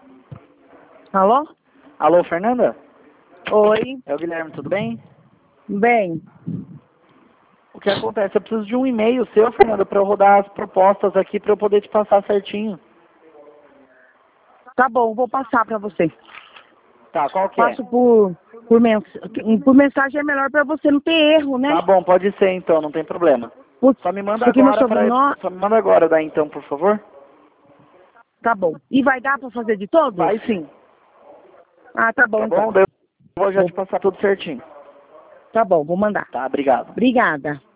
Alô? Alô, Fernanda? Oi. É o Guilherme, tudo bem? Bem, O que acontece? Eu preciso de um e-mail seu, Fernanda, para eu rodar as propostas aqui para eu poder te passar certinho. tá bom, vou passar pra você. Tá, qual que é? Passo por mensagem, é melhor pra você não ter erro, né? Tá bom, pode ser então, não tem problema. Por- Só me manda Porque meu agora sobrenome... só me manda agora daí então, por favor. Tá bom. E vai dar pra fazer de todos? Vai sim, Ah, tá bom tá então. bom? Daí eu vou já Vou- te passar tudo certinho. Tá bom, vou mandar. Tá, obrigado. Obrigada.